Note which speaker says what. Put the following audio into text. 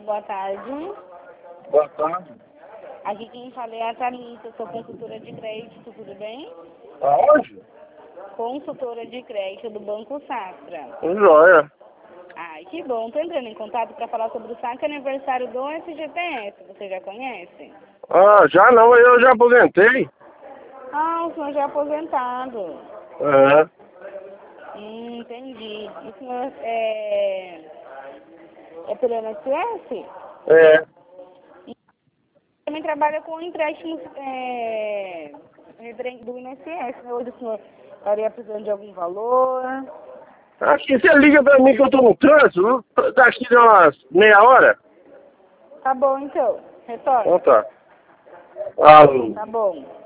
Speaker 1: boa tarde.
Speaker 2: Boa tarde.
Speaker 1: Aqui quem fala é a Thalita, sou consultora de crédito, tudo bem?
Speaker 2: Aonde?
Speaker 1: Consultora de crédito do Banco Safra.
Speaker 2: Joia.
Speaker 1: Ai, que bom. Tô entrando em contato para falar sobre o saque aniversário do FGTS. Você já conhece?
Speaker 2: Ah, já não, eu já aposentei.
Speaker 1: Ah, o senhor já é aposentado.
Speaker 2: É.
Speaker 1: Entendi. O senhor é pelo INSS?
Speaker 2: É.
Speaker 1: E também trabalha com empréstimos do INSS, né? Hoje o senhor estaria precisando de algum valor?
Speaker 2: Acho que você liga pra mim que eu tô no trânsito, daqui a umas meia hora.
Speaker 1: Tá bom, então.
Speaker 2: Então
Speaker 1: Retorna.
Speaker 2: tá. Alô.
Speaker 1: Tá bom.